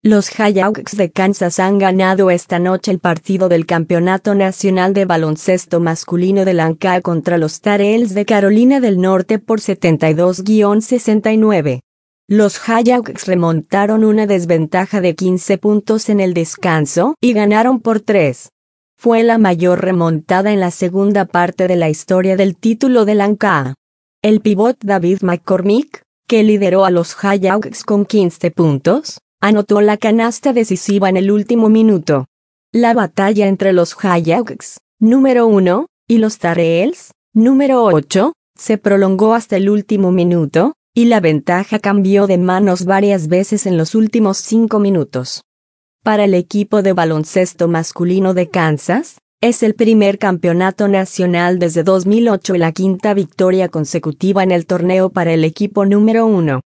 Los Jayhawks de Kansas han ganado esta noche el partido del Campeonato Nacional de Baloncesto Masculino de la NCAA contra los Tar Heels de Carolina del Norte por 72-69. Los Jayhawks remontaron una desventaja de 15 puntos en el descanso y ganaron por 3. Fue la mayor remontada en la segunda parte de la historia del título de la NCAA. El pívot David McCormick, que lideró a los Jayhawks con 15 puntos, anotó la canasta decisiva en el último minuto. La batalla entre los Jayhawks, número 1, y los Tar Heels, número 8, se prolongó hasta el último minuto, y la ventaja cambió de manos varias veces en los últimos 5 minutos. Para el equipo de baloncesto masculino de Kansas, es el primer campeonato nacional desde 2008 y la quinta victoria consecutiva en el torneo para el equipo número 1.